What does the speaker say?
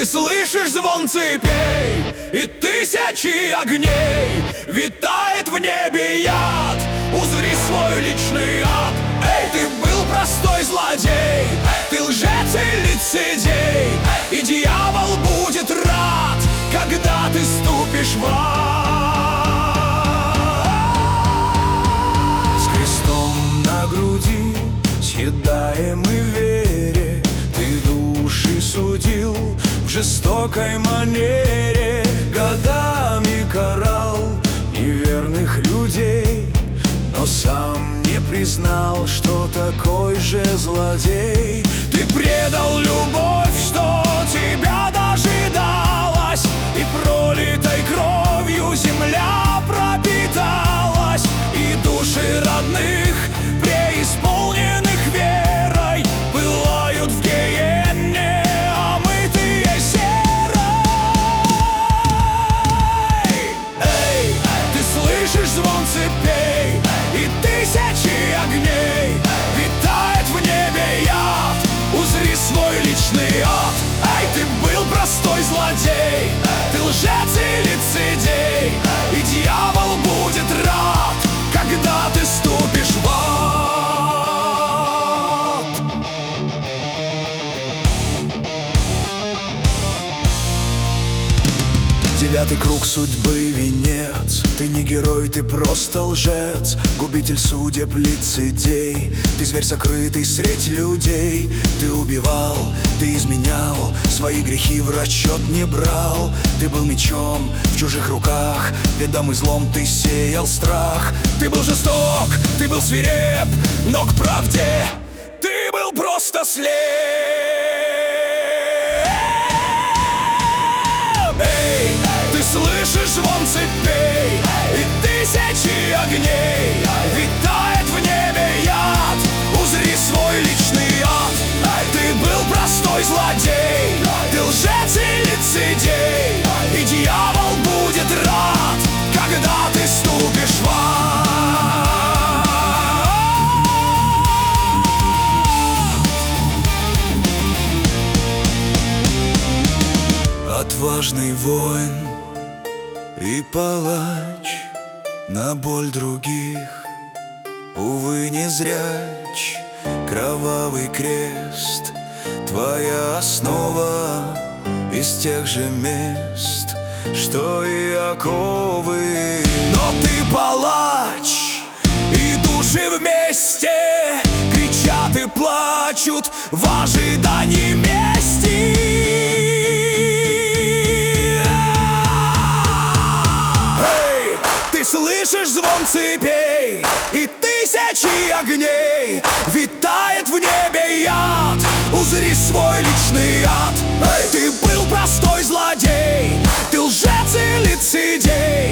Ты слышишь звон цепей и тысячи огней. Витает в небе яд, узри свой личный ад. Эй, ты был простой злодей, ты лжец и лицедей, и дьявол будет рад, когда ты ступишь в ад. С крестом на груди, съедаемый в вере, ты души судил в жестокой манере. Годами карал неверных людей, но сам не признал, что такой же злодей. Ты предал любовь, что тебя дожидалась, и пролитой кровью земля пропиталась, и души родных, преисполненных верой, пылают в гиенне, омытые серой. Эй, ты слышишь звон цепей и тысячи огней. Витает в небе яд, узри свой личный ад. Эй, ты был простой злодей, ты лжец и лицедей, и дьявол будет рад, когда ты ступишь в ад. Девятый круг судьбы, венец. Ты не герой, ты просто лжец, губитель судеб, лицедей. Ты зверь, сокрытый средь людей. Ты убивал, ты изменял, свои грехи в расчет не брал. Ты был мечом в чужих руках, ведомый злом ты сеял страх. Ты был жесток, ты был свиреп, но к правде ты был просто слеп. Эй, ты слышишь звон цепей и тысячи огней. Витает в небе яд, узри свой личный ад. Ты был простой злодей, ты лжец и лицедей, и дьявол будет рад, когда ты ступишь в ад. Отважный воин и палач, на боль других, увы, не зряч. Кровавый крест, твоя основа из тех же мест, что и оковы. Но ты палач, и души вместе кричат и плачут в ожидании мести. Эй, ты слышишь звон цепей и тысячи огней. Витает в небе яд, узри свой личный ад. Эй, ты был простой злодей, ты лжец и лицедей,